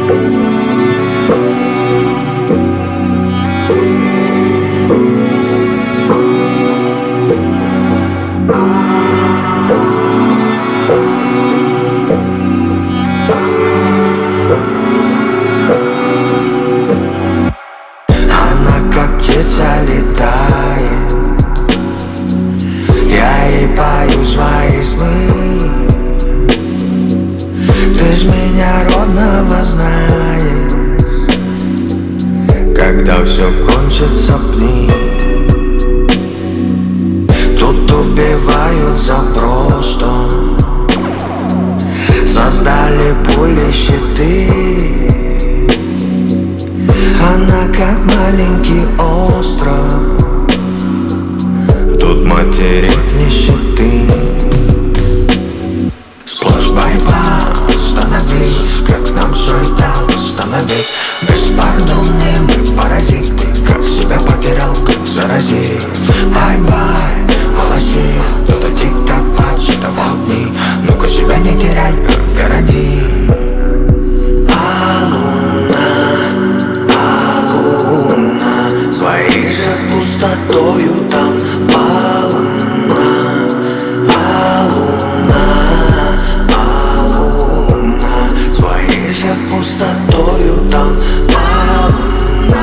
Она как птица летает, я ей пою свои сны. Ты ж меня родного знаешь, когда все кончится, пни. Тут убивают за просто, создали пули, щиты. Она как маленький остров, тут материк нищеты. Сплошь борьба, остановись, как нам все это восстановить. Беспардонные мы паразиты, как себя потерял, как заразил. Бай-бай, голоси, кто-то тик-так подсчитывал дни. Ну-ка себя не теряй, городи. Своей же пустотою там полна. Луна, своей же пустотою там полна.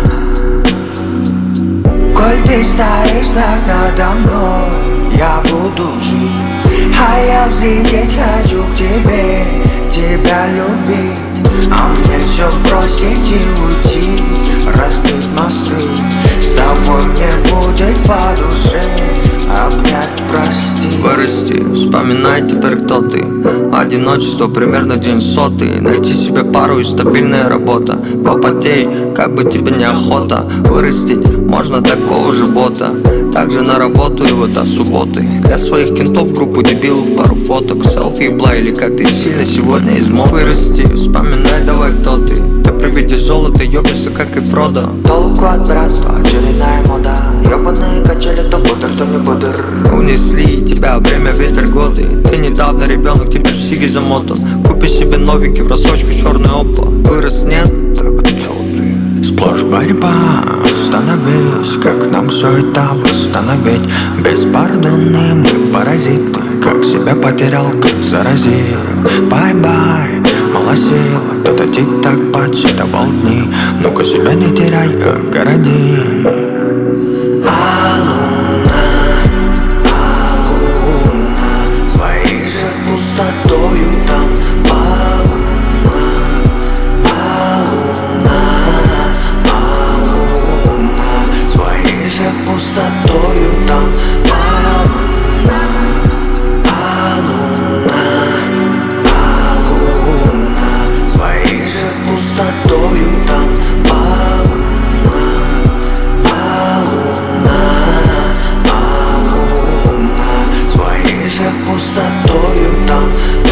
Коль ты стоишь так надо мной, я буду жить, а я взлететь хочу к тебе, тебя любить. А мне все бросить и уйти, разбить мосты. С тобой мне будет по душе, обнять, прости. Вырасти, вспоминай теперь, кто ты. Одиночество примерно день сотый. Найти себе пару и стабильная работа. Попотей, как бы тебе неохота. Вырастить можно такого же бота. Также на работу и вот до субботы. Для своих кентов группу дебилов пару фоток. Селфи и бла, или как ты сильно сегодня измог. Вырасти, вспоминай давай, кто ты. Ты при виде золота ёбнешься, как и Фродо. Толку от братства, очередная мода. Ёбаные качели, то пудр, то не пудр. Унесли тебя время, ветер, годы. Ты недавно ребенок, теперь в сиги замотан. Купи себе новенький в рассрочку, черный опа. Вырос, нет? Сплошь борьба, остановись, как нам все это восстановить. Беспардонные мы паразиты, как себя потерял, как заразил. Бай-бай, малосил, кто-то тик-так подсчитывал дни. Ну-ка себя не теряй, городи. Луна, своей же пустотою там полна. Своей же пустотою там полна. Луна, своей же пустотою там полна. Луна, своей же пустотою там